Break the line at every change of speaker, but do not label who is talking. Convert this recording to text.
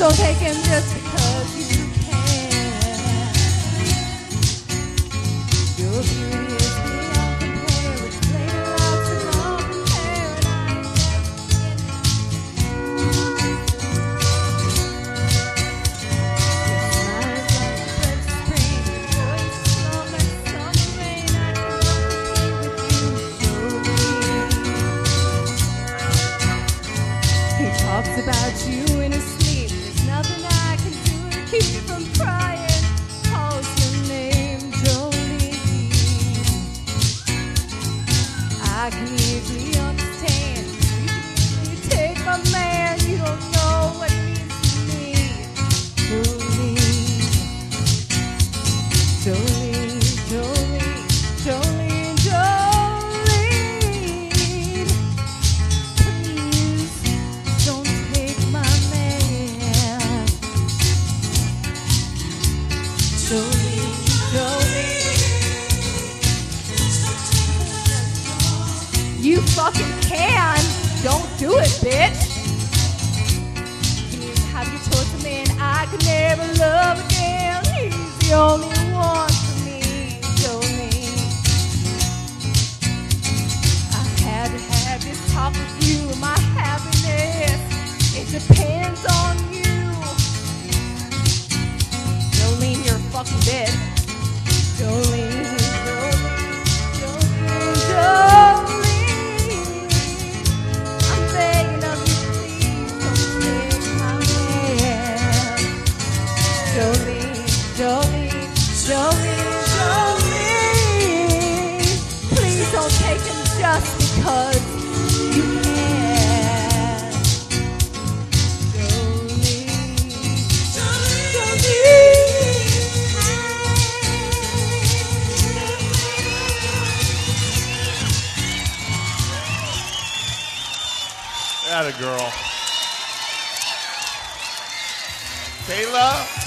don't take him just because you can. Your beauty is beyond compare. It's played out to long paradise. He talks about you in his sleep. There's nothing I can do to keep you from crying. Calls your name, Jolene. I can easily understand. You take my man, you don't know what it means to me. Jolene, Jolene, Jolene, Jolene, Jolene. Please don't take my man. Jolene, Jolene. You fucking can. Don't do it, bitch. Have you told the man I could never love again? He's the only one for me, Jolene. I had to have this talk with you. My happiness, it depends on you. Jolene, you're a fucking bitch. Jolene, Jolene, Jolene, Jolene. I'm begging of you, please don't take my man. Jolene, Jolene, Jolene, Jolene. Please don't take him just because you can. Jolene, Jolene.
Atta girl. Kayla.